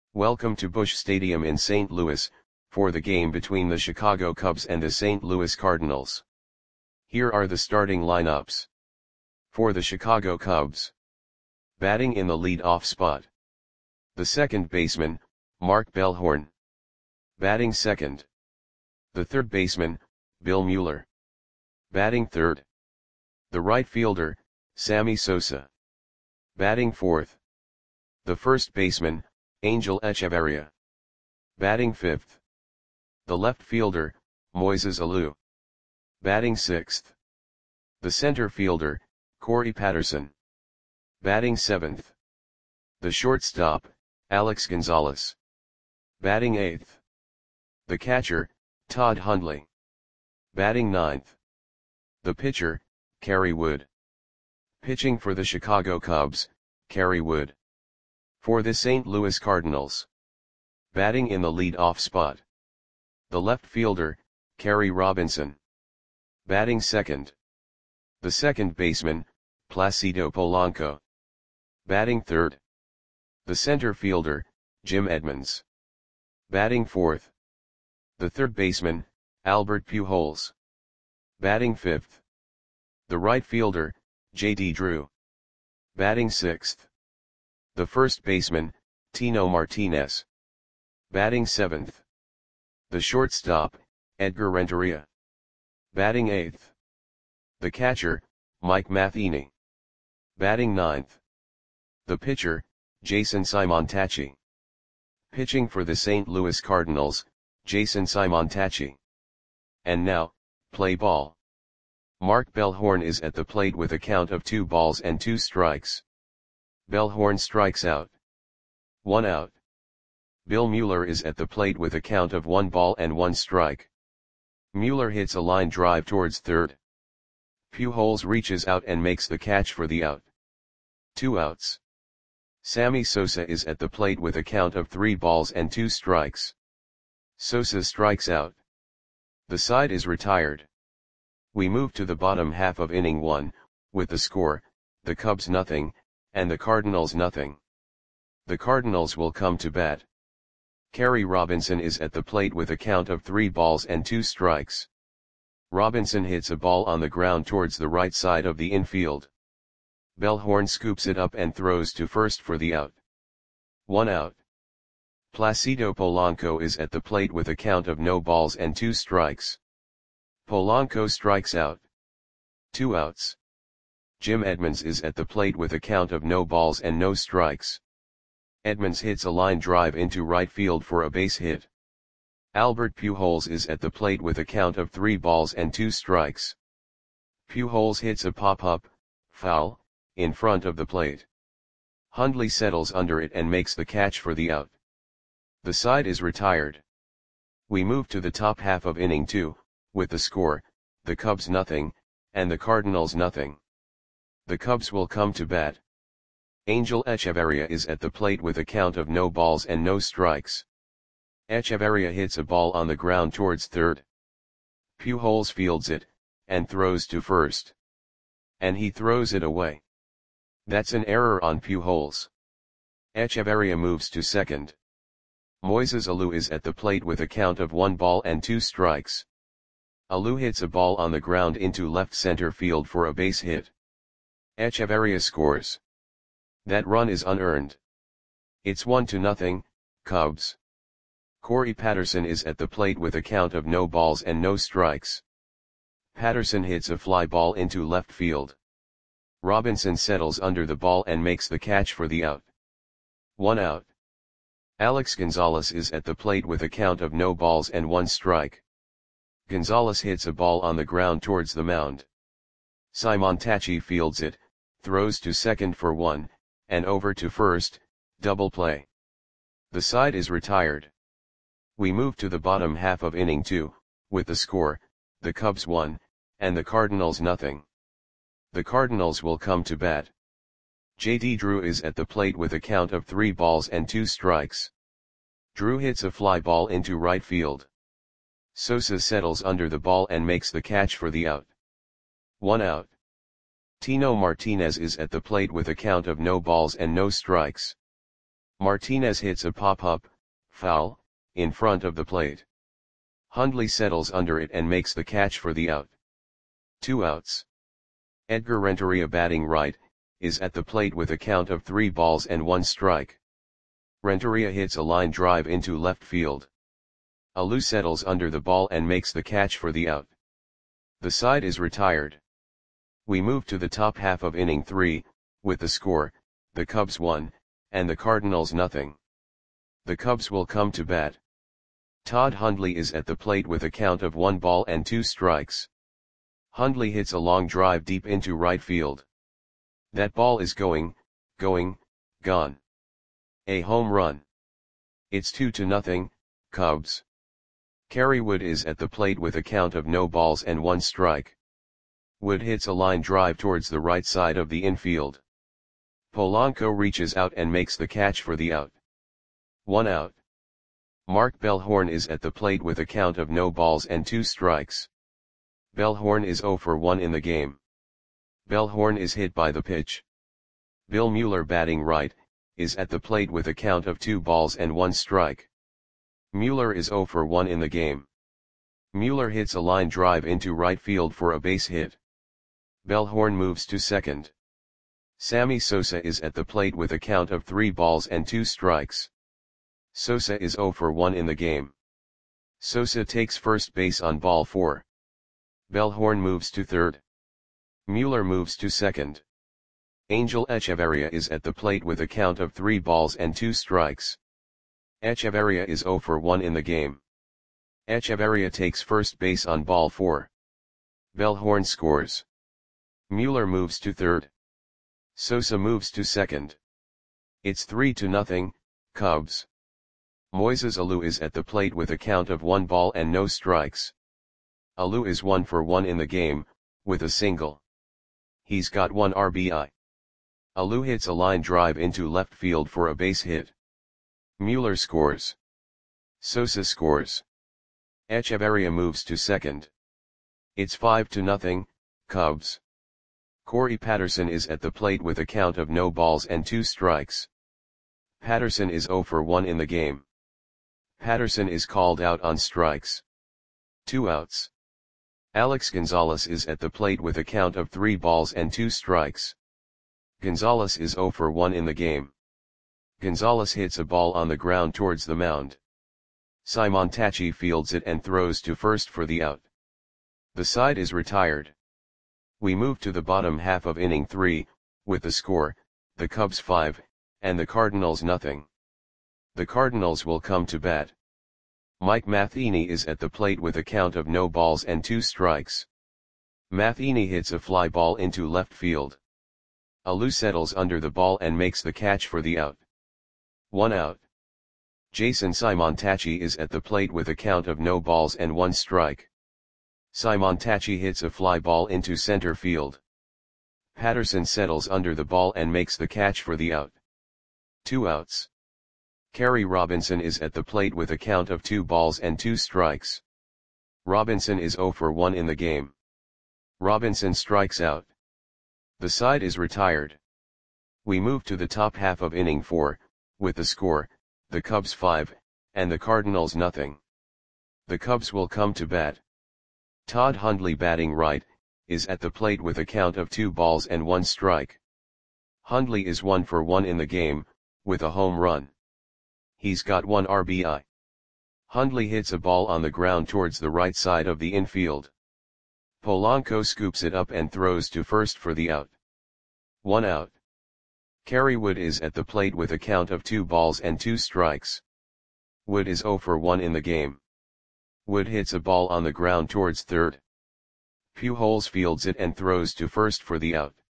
Welcome to Busch Stadium in St. Louis, for the game between the Chicago Cubs and the St. Louis Cardinals. Here are the starting lineups. For the Chicago Cubs. Batting in the lead-off spot. The second baseman, Mark Bellhorn. Batting second. The third baseman, Bill Mueller. Batting third. The right fielder, Sammy Sosa. Batting fourth. The first baseman, Angel Echeverria. Batting fifth. The left fielder, Moises Alou. Batting sixth. The center fielder, Corey Patterson. Batting seventh. The shortstop, Alex Gonzalez. Batting eighth. The catcher, Todd Hundley. Batting ninth. The pitcher, Kerry Wood. Pitching for the Chicago Cubs, Kerry Wood. For the St. Louis Cardinals. Batting in the lead-off spot. The left fielder, Kerry Robinson. Batting second. The second baseman, Placido Polanco. Batting third. The center fielder, Jim Edmonds. Batting fourth. The third baseman, Albert Pujols. Batting fifth. The right fielder, J.D. Drew. Batting sixth. The first baseman, Tino Martinez. Batting seventh. The shortstop, Edgar Renteria. Batting eighth. The catcher, Mike Matheny. Batting ninth. The pitcher, Jason Simontacchi. Pitching for the St. Louis Cardinals, Jason Simontacchi. And now, play ball. Mark Bellhorn is at the plate with a count of 2 balls and 2 strikes. Bellhorn strikes out. 1 out. Bill Mueller is at the plate with a count of 1 ball and 1 strike. Mueller hits a line drive towards third. Pujols reaches out and makes the catch for the out. 2 outs. Sammy Sosa is at the plate with a count of 3 balls and 2 strikes. Sosa strikes out. The side is retired. We move to the bottom half of inning 1, with the score, the Cubs nothing, and the Cardinals nothing. The Cardinals will come to bat. Kerry Robinson is at the plate with a count of 3 balls and 2 strikes. Robinson hits a ball on the ground towards the right side of the infield. Bellhorn scoops it up and throws to first for the out. 1 out. Placido Polanco is at the plate with a count of no balls and 2 strikes. Polanco strikes out. 2 outs. Jim Edmonds is at the plate with a count of no balls and no strikes. Edmonds hits a line drive into right field for a base hit. Albert Pujols is at the plate with a count of 3 balls and 2 strikes. Pujols hits a pop-up, foul, in front of the plate. Hundley settles under it and makes the catch for the out. The side is retired. We move to the top half of inning 2, with the score, the Cubs nothing, and the Cardinals nothing. The Cubs will come to bat. Angel Echeverria is at the plate with a count of no balls and no strikes. Echeverria hits a ball on the ground towards third. Pujols fields it, and throws to first. And he throws it away. That's an error on Pujols. Echeverria moves to second. Moises Alou is at the plate with a count of 1 ball and 2 strikes. Alou hits a ball on the ground into left center field for a base hit. Echeverria scores. That run is unearned. It's 1-0, Cubs. Corey Patterson is at the plate with a count of no balls and no strikes. Patterson hits a fly ball into left field. Robinson settles under the ball and makes the catch for the out. 1 out. Alex Gonzalez is at the plate with a count of no balls and 1 strike. Gonzalez hits a ball on the ground towards the mound. Simontacchi fields it, throws to second for 1, and over to first, double play. The side is retired. We move to the bottom half of inning 2, with the score, the Cubs 1, and the Cardinals nothing. The Cardinals will come to bat. J.D. Drew is at the plate with a count of 3 balls and 2 strikes. Drew hits a fly ball into right field. Sosa settles under the ball and makes the catch for the out. 1 out. Tino Martinez is at the plate with a count of no balls and no strikes. Martinez hits a pop-up, foul, in front of the plate. Hundley settles under it and makes the catch for the out. 2 outs. Edgar Renteria, batting right, is at the plate with a count of 3 balls and 1 strike. Renteria hits a line drive into left field. Alou settles under the ball and makes the catch for the out. The side is retired. We move to the top half of inning 3, with the score, the Cubs 1, and the Cardinals nothing. The Cubs will come to bat. Todd Hundley is at the plate with a count of 1 ball and 2 strikes. Hundley hits a long drive deep into right field. That ball is gone. A home run. It's 2-0, Cubs. Kerry Wood is at the plate with a count of no balls and 1 strike. Wood hits a line drive towards the right side of the infield. Polanco reaches out and makes the catch for the out. 1 out. Mark Bellhorn is at the plate with a count of no balls and 2 strikes. Bellhorn is 0 for 1 in the game. Bellhorn is hit by the pitch. Bill Mueller, batting right, is at the plate with a count of 2 balls and 1 strike. Mueller is 0 for 1 in the game. Mueller hits a line drive into right field for a base hit. Bellhorn moves to second. Sammy Sosa is at the plate with a count of 3 balls and 2 strikes. Sosa is 0 for 1 in the game. Sosa takes first base on ball 4. Bellhorn moves to third. Mueller moves to second. Angel Echeverria is at the plate with a count of 3 balls and 2 strikes. Echeverria is 0 for 1 in the game. Echeverria takes first base on ball 4. Bellhorn scores. Mueller moves to third. Sosa moves to second. It's 3-0, Cubs. Moises Alou is at the plate with a count of 1 ball and no strikes. Alou is 1 for 1 in the game, with a single. He's got 1 RBI. Alou hits a line drive into left field for a base hit. Mueller scores. Sosa scores. Echeverria moves to second. It's 5-0, Cubs. Corey Patterson is at the plate with a count of no balls and 2 strikes. Patterson is 0 for 1 in the game. Patterson is called out on strikes. 2 outs. Alex Gonzalez is at the plate with a count of 3 balls and 2 strikes. Gonzalez is 0 for 1 in the game. Gonzalez hits a ball on the ground towards the mound. Simon Tachi fields it and throws to first for the out. The side is retired. We move to the bottom half of inning 3, with the score, the Cubs 5, and the Cardinals nothing. The Cardinals will come to bat. Mike Matheny is at the plate with a count of no balls and 2 strikes. Matheny hits a fly ball into left field. Alou settles under the ball and makes the catch for the out. 1 out. Jason Simontachi is at the plate with a count of no balls and 1 strike. Simontachi hits a fly ball into center field. Patterson settles under the ball and makes the catch for the out. 2 outs. Kerry Robinson is at the plate with a count of 2 balls and 2 strikes. Robinson is 0 for 1 in the game. Robinson strikes out. The side is retired. We move to the top half of inning 4, with the score, the Cubs 5, and the Cardinals nothing. The Cubs will come to bat. Todd Hundley, batting right, is at the plate with a count of 2 balls and 1 strike. Hundley is 1 for 1 in the game, with a home run. He's got 1 RBI. Hundley hits a ball on the ground towards the right side of the infield. Polanco scoops it up and throws to first for the out. 1 out. Kerry Wood is at the plate with a count of 2 balls and 2 strikes. Wood is 0 for 1 in the game. Wood hits a ball on the ground towards third. Pujols fields it and throws to first for the out.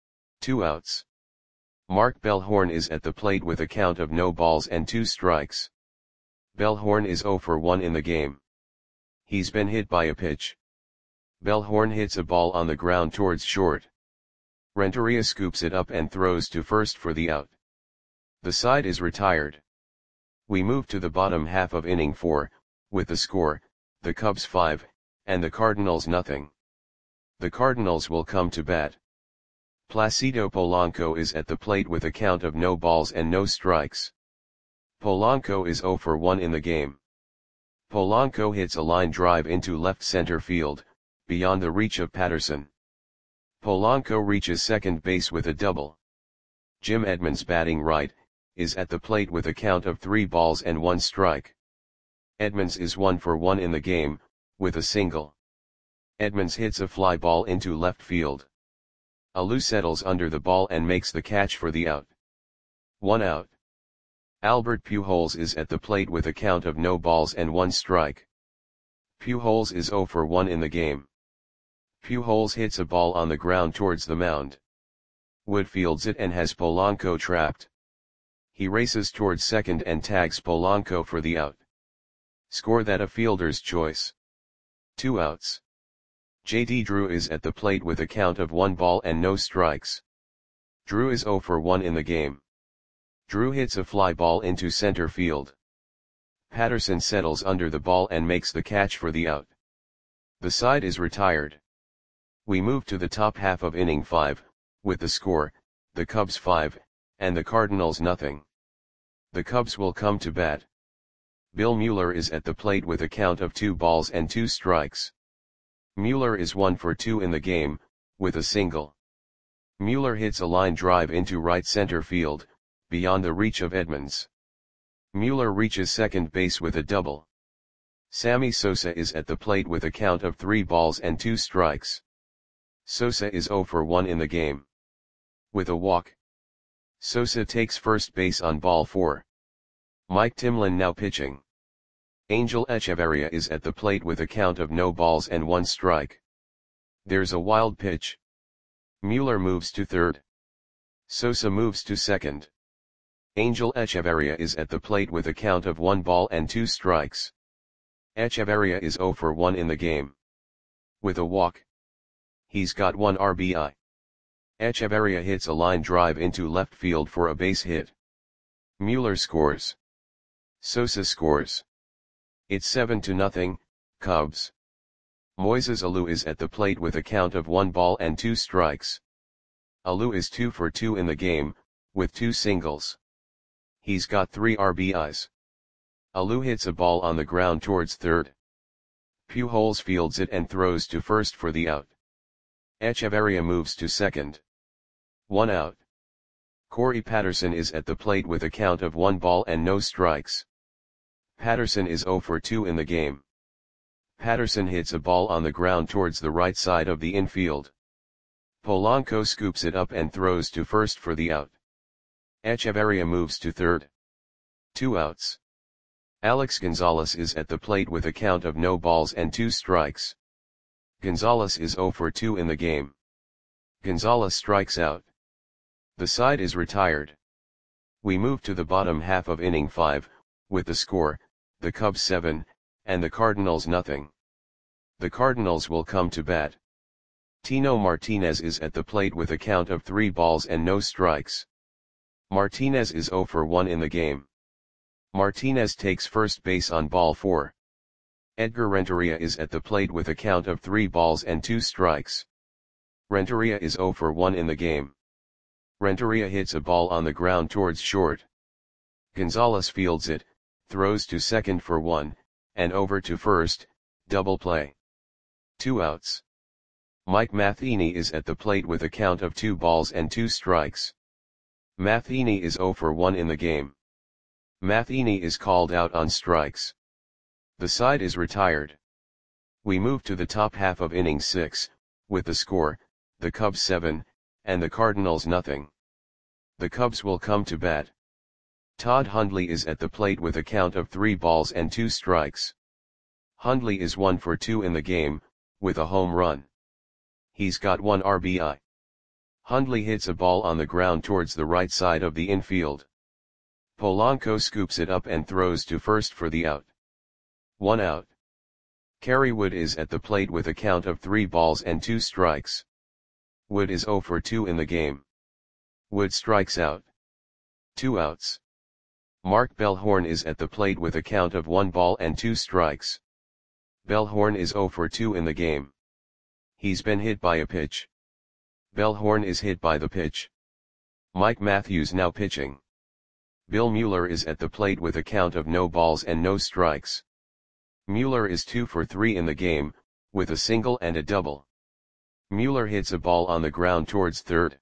2 outs. Mark Bellhorn is at the plate with a count of no balls and 2 strikes. Bellhorn is 0 for 1 in the game. He's been hit by a pitch. Bellhorn hits a ball on the ground towards short. Renteria scoops it up and throws to first for the out. The side is retired. We move to the bottom half of inning 4, with the score, the Cubs 5, and the Cardinals nothing. The Cardinals will come to bat. Placido Polanco is at the plate with a count of no balls and no strikes. Polanco is 0 for 1 in the game. Polanco hits a line drive into left center field, beyond the reach of Patterson. Polanco reaches second base with a double. Jim Edmonds, batting right, is at the plate with a count of 3 balls and 1 strike. Edmonds is 1 for 1 in the game, with a single. Edmonds hits a fly ball into left field. Alou settles under the ball and makes the catch for the out. 1 out. Albert Pujols is at the plate with a count of no balls and 1 strike. Pujols is 0 for 1 in the game. Pujols hits a ball on the ground towards the mound. Wood fields it and has Polanco trapped. He races towards second and tags Polanco for the out. Score that a fielder's choice. 2 outs. J.D. Drew is at the plate with a count of 1 ball and no strikes. Drew is 0 for 1 in the game. Drew hits a fly ball into center field. Patterson settles under the ball and makes the catch for the out. The side is retired. We move to the top half of inning 5, with the score, the Cubs 5, and the Cardinals nothing. The Cubs will come to bat. Bill Mueller is at the plate with a count of 2 balls and 2 strikes. Mueller is 1 for 2 in the game, with a single. Mueller hits a line drive into right center field, beyond the reach of Edmonds. Mueller reaches second base with a double. Sammy Sosa is at the plate with a count of 3 balls and 2 strikes. Sosa is 0 for 1 in the game. With a walk. Sosa takes first base on ball 4. Mike Timlin now pitching. Angel Echeverria is at the plate with a count of no balls and 1 strike. There's a wild pitch. Mueller moves to third. Sosa moves to second. Angel Echeverria is at the plate with a count of 1 ball and 2 strikes. Echeverria is 0 for 1 in the game. With a walk. He's got 1 RBI. Echeverria hits a line drive into left field for a base hit. Mueller scores. Sosa scores. It's 7-0, Cubs. Moises Alou is at the plate with a count of 1 ball and 2 strikes. Alou is 2 for 2 in the game, with 2 singles. He's got 3 RBIs. Alou hits a ball on the ground towards third. Pujols fields it and throws to first for the out. Echeverria moves to second. 1 out. Corey Patterson is at the plate with a count of 1 ball and no strikes. Patterson is 0 for 2 in the game. Patterson hits a ball on the ground towards the right side of the infield. Polanco scoops it up and throws to first for the out. Echeverria moves to third. 2 outs. Alex Gonzalez is at the plate with a count of no balls and 2 strikes. Gonzalez is 0 for 2 in the game. Gonzalez strikes out. The side is retired. We move to the bottom half of inning 5, with the score, the Cubs 7, and the Cardinals nothing. The Cardinals will come to bat. Tino Martinez is at the plate with a count of 3 balls and no strikes. Martinez is 0 for 1 in the game. Martinez takes first base on ball 4. Edgar Renteria is at the plate with a count of 3 balls and 2 strikes. Renteria is 0 for 1 in the game. Renteria hits a ball on the ground towards short. Gonzalez fields it, throws to second for 1, and over to first, double play. 2 outs. Mike Matheny is at the plate with a count of 2 balls and 2 strikes. Matheny is 0 for 1 in the game. Matheny is called out on strikes. The side is retired. We move to the top half of inning 6, with the score, the Cubs 7, and the Cardinals nothing. The Cubs will come to bat. Todd Hundley is at the plate with a count of 3 balls and 2 strikes. Hundley is 1 for 2 in the game, with a home run. He's got 1 RBI. Hundley hits a ball on the ground towards the right side of the infield. Polanco scoops it up and throws to first for the out. 1 out. Kerry Wood is at the plate with a count of 3 balls and 2 strikes. Wood is 0 for 2 in the game. Wood strikes out. 2 outs. Mark Bellhorn is at the plate with a count of 1 ball and 2 strikes. Bellhorn is 0 for 2 in the game. He's been hit by a pitch. Bellhorn is hit by the pitch. Mike Matthews now pitching. Bill Mueller is at the plate with a count of no balls and no strikes. Mueller is 2 for 3 in the game, with a single and a double. Mueller hits a ball on the ground towards third.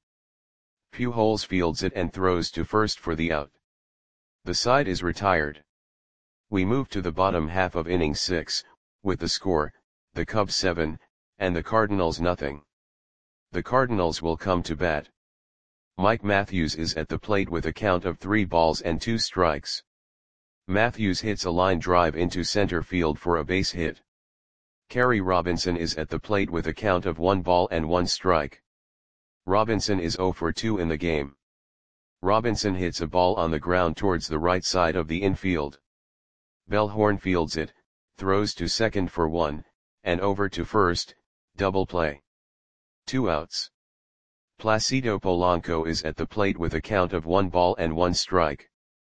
Pujols fields it and throws to first for the out. The side is retired. We move to the bottom half of inning 6, with the score, the Cubs 7, and the Cardinals nothing. The Cardinals will come to bat. Mike Matthews is at the plate with a count of 3 balls and 2 strikes. Matthews hits a line drive into center field for a base hit. Kerry Robinson is at the plate with a count of 1 ball and 1 strike. Robinson is 0 for 2 in the game. Robinson hits a ball on the ground towards the right side of the infield. Bellhorn fields it, throws to second for 1, and over to first, double play. 2 outs. Placido Polanco is at the plate with a count of 1 ball and 1 strike.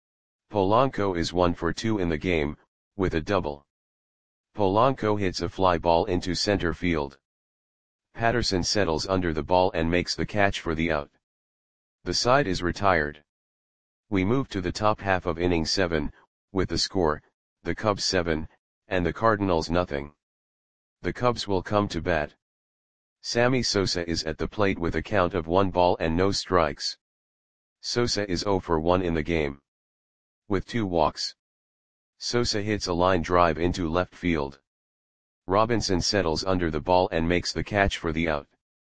Polanco is 1 for 2 in the game, with a double. Polanco hits a fly ball into center field. Patterson settles under the ball and makes the catch for the out. The side is retired. We move to the top half of inning 7, with the score, the Cubs 7, and the Cardinals nothing. The Cubs will come to bat. Sammy Sosa is at the plate with a count of 1 ball and no strikes. Sosa is 0 for 1 in the game. With 2 walks. Sosa hits a line drive into left field. Robinson settles under the ball and makes the catch for the out.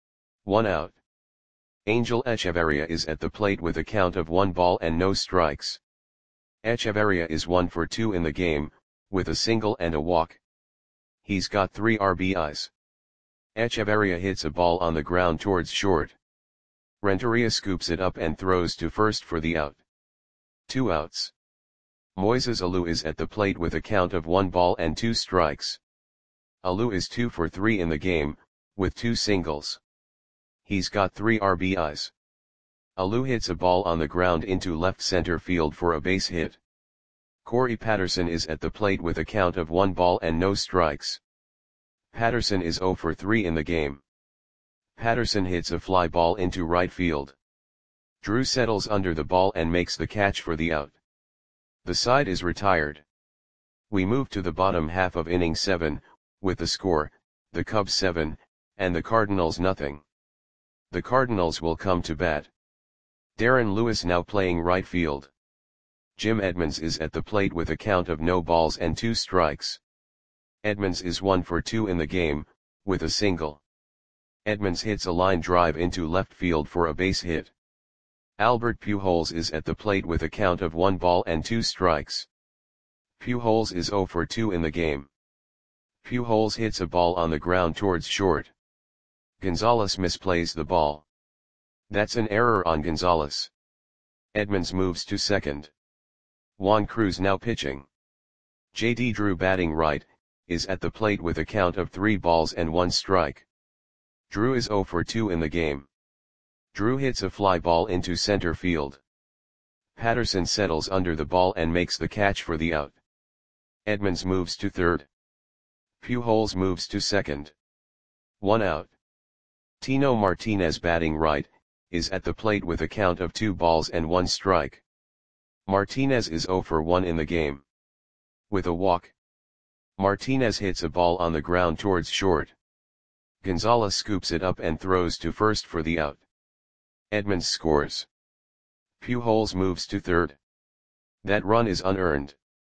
1 out. Angel Echeverria is at the plate with a count of 1 ball and no strikes. Echeverria is 1 for 2 in the game, with a single and a walk. He's got 3 RBIs. Echeverria hits a ball on the ground towards short. Renteria scoops it up and throws to first for the out. 2 outs. Moises Alou is at the plate with a count of 1 ball and 2 strikes. Alou is 2 for 3 in the game, with 2 singles. He's got 3 RBIs. Alou hits a ball on the ground into left center field for a base hit. Corey Patterson is at the plate with a count of 1 ball and no strikes. Patterson is 0 for 3 in the game. Patterson hits a fly ball into right field. Drew settles under the ball and makes the catch for the out. The side is retired. We move to the bottom half of inning 7, with the score, the Cubs 7, and the Cardinals nothing. The Cardinals will come to bat. Darren Lewis now playing right field. Jim Edmonds is at the plate with a count of no balls and 2 strikes. Edmonds is 1 for 2 in the game, with a single. Edmonds hits a line drive into left field for a base hit. Albert Pujols is at the plate with a count of 1 ball and 2 strikes. Pujols is 0 for 2 in the game. Pujols hits a ball on the ground towards short. Gonzalez misplays the ball. That's an error on Gonzalez. Edmonds moves to second. Juan Cruz now pitching. J.D. Drew batting right, is at the plate with a count of 3 balls and 1 strike. Drew is 0 for 2 in the game. Drew hits a fly ball into center field. Patterson settles under the ball and makes the catch for the out. Edmonds moves to third. Pujols moves to second. 1 out. Tino Martinez batting right, is at the plate with a count of 2 balls and 1 strike. Martinez is 0 for 1 in the game. With a walk. Martinez hits a ball on the ground towards short. Gonzalez scoops it up and throws to first for the out. Edmonds scores. Pujols moves to third. That run is unearned.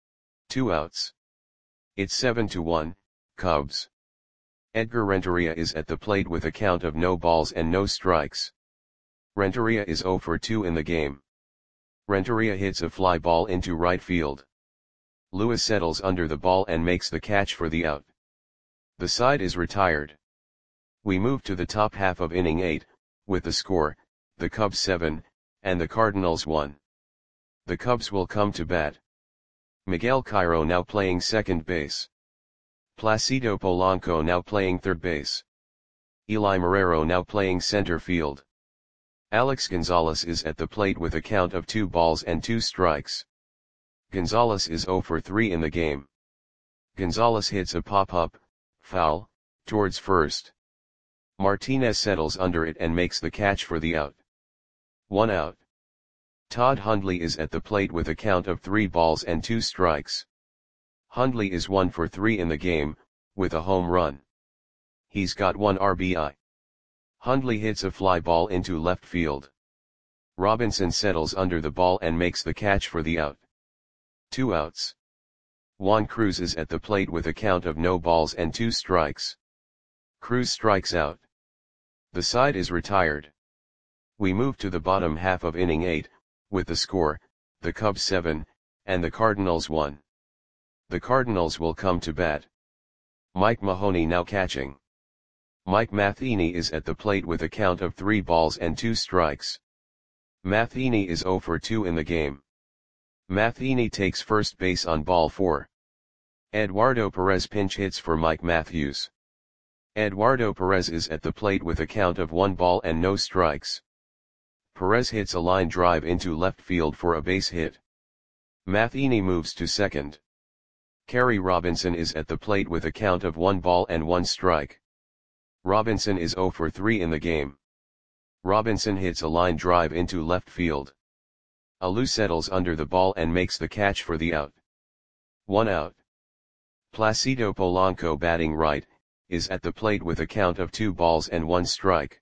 2 outs. It's 7-1, Cubs. Edgar Renteria is at the plate with a count of no balls and no strikes. Renteria is 0 for 2 in the game. Renteria hits a fly ball into right field. Lewis settles under the ball and makes the catch for the out. The side is retired. We move to the top half of inning 8, with the score, the Cubs 7, and the Cardinals 1. The Cubs will come to bat. Miguel Cairo now playing second base. Placido Polanco now playing third base. Eli Marrero now playing center field. Alex Gonzalez is at the plate with a count of 2 balls and 2 strikes. Gonzalez is 0 for 3 in the game. Gonzalez hits a pop-up, foul, towards first. Martinez settles under it and makes the catch for the out. 1 out. Todd Hundley is at the plate with a count of 3 balls and 2 strikes. Hundley is 1 for 3 in the game, with a home run. He's got 1 RBI. Hundley hits a fly ball into left field. Robinson settles under the ball and makes the catch for the out. 2 outs. Juan Cruz is at the plate with a count of no balls and 2 strikes. Cruz strikes out. The side is retired. We move to the bottom half of inning 8, with the score, the Cubs 7, and the Cardinals 1. The Cardinals will come to bat. Mike Mahoney now catching. Mike Matheny is at the plate with a count of 3 balls and 2 strikes. Matheny is 0 for 2 in the game. Matheny takes first base on ball 4. Eduardo Perez pinch hits for Mike Matthews. Eduardo Perez is at the plate with a count of 1 ball and no strikes. Perez hits a line drive into left field for a base hit. Matheny moves to second. Kerry Robinson is at the plate with a count of 1 ball and 1 strike. Robinson is 0 for 3 in the game. Robinson hits a line drive into left field. Alou settles under the ball and makes the catch for the out. 1 out. Placido Polanco, batting right, is at the plate with a count of 2 balls and 1 strike.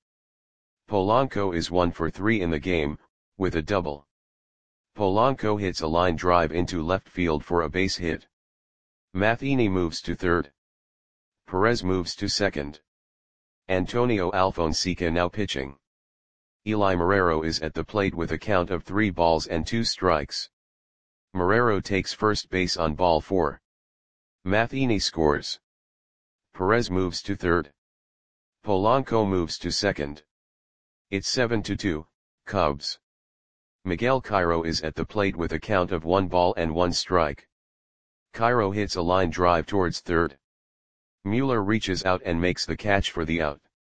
Polanco is 1 for 3 in the game, with a double. Polanco hits a line drive into left field for a base hit. Matheny moves to third. Perez moves to second. Antonio Alfonseca now pitching. Eli Marrero is at the plate with a count of 3 balls and 2 strikes. Marrero takes first base on ball 4. Matheny scores. Perez moves to third. Polanco moves to second. It's 7-2, Cubs. Miguel Cairo is at the plate with a count of 1 ball and 1 strike. Cairo hits a line drive towards third. Mueller reaches out and makes the catch for the out.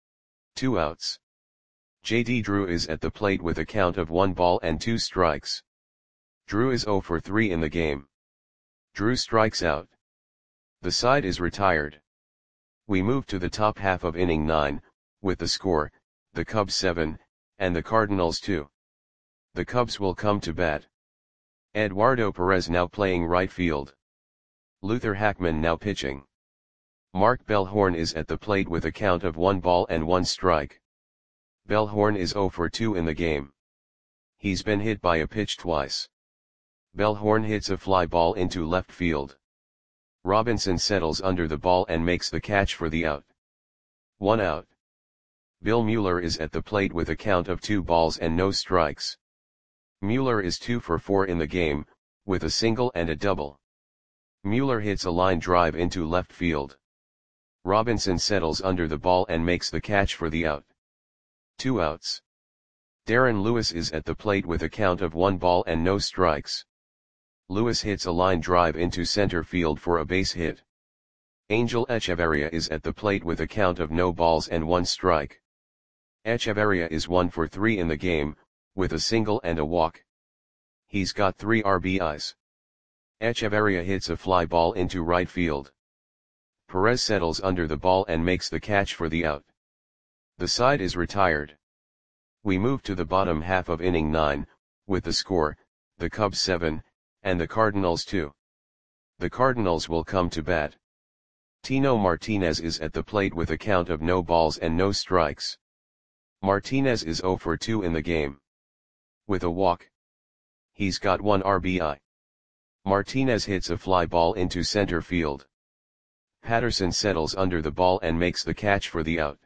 2 outs. J.D. Drew is at the plate with a count of 1 ball and 2 strikes. Drew is 0 for 3 in the game. Drew strikes out. The side is retired. We move to the top half of inning 9, with the score, the Cubs 7, and the Cardinals 2. The Cubs will come to bat. Eduardo Perez now playing right field. Luther Hackman now pitching. Mark Bellhorn is at the plate with a count of 1 ball and 1 strike. Bellhorn is 0 for 2 in the game. He's been hit by a pitch twice. Bellhorn hits a fly ball into left field. Robinson settles under the ball and makes the catch for the out. 1 out. Bill Mueller is at the plate with a count of 2 balls and no strikes. Mueller is 2 for 4 in the game, with a single and a double. Mueller hits a line drive into left field. Robinson settles under the ball and makes the catch for the out. 2 outs. Darren Lewis is at the plate with a count of 1 ball and no strikes. Lewis hits a line drive into center field for a base hit. Angel Echeverria is at the plate with a count of no balls and 1 strike. Echeverria is 1 for 3 in the game, with a single and a walk. He's got 3 RBIs. Echeverria hits a fly ball into right field. Perez settles under the ball and makes the catch for the out. The side is retired. We move to the bottom half of inning 9, with the score, the Cubs 7, and the Cardinals 2. The Cardinals will come to bat. Tino Martinez is at the plate with a count of no balls and no strikes. Martinez is 0 for 2 in the game. With a walk. He's got 1 RBI. Martinez hits a fly ball into center field. Patterson settles under the ball and makes the catch for the out.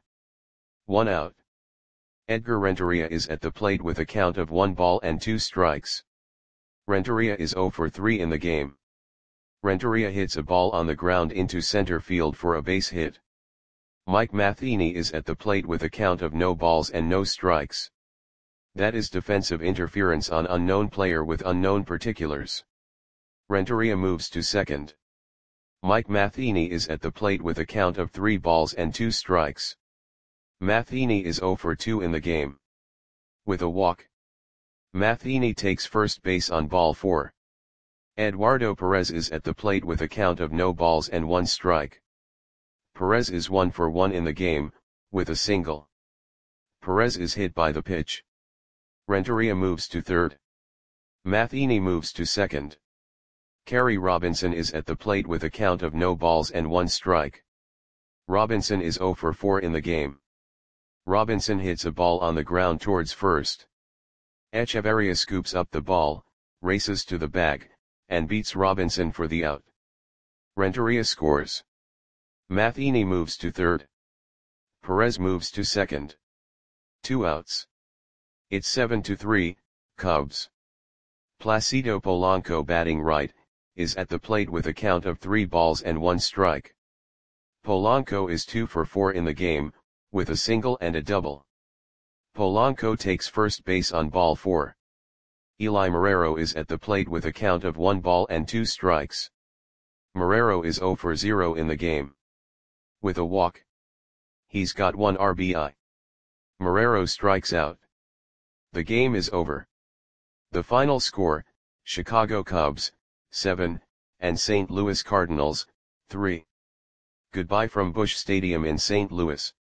1 out. Edgar Renteria is at the plate with a count of 1 ball and 2 strikes. Renteria is 0 for 3 in the game. Renteria hits a ball on the ground into center field for a base hit. Mike Matheny is at the plate with a count of no balls and no strikes. That is defensive interference on unknown player with unknown particulars. Renteria moves to second. Mike Matheny is at the plate with a count of 3 balls and 2 strikes. Matheny is 0 for 2 in the game. With a walk. Matheny takes first base on ball 4. Eduardo Perez is at the plate with a count of no balls and 1 strike. Perez is 1 for 1 in the game, with a single. Perez is hit by the pitch. Renteria moves to third. Matheny moves to second. Kerry Robinson is at the plate with a count of no balls and 1 strike. Robinson is 0 for 4 in the game. Robinson hits a ball on the ground towards first. Echeverria scoops up the ball, races to the bag, and beats Robinson for the out. Renteria scores. Matheny moves to third. Perez moves to second. 2 outs. It's 7-3, Cubs. Placido Polanco, batting right, is at the plate with a count of 3 balls and 1 strike. Polanco is 2 for 4 in the game, with a single and a double. Polanco takes first base on ball 4. Eli Marrero is at the plate with a count of 1 ball and 2 strikes. Marrero is 0 for 0 in the game. With a walk. He's got 1 RBI. Marrero strikes out. The game is over. The final score, Chicago Cubs, 7, and St. Louis Cardinals, 3. Goodbye from Busch Stadium in St. Louis.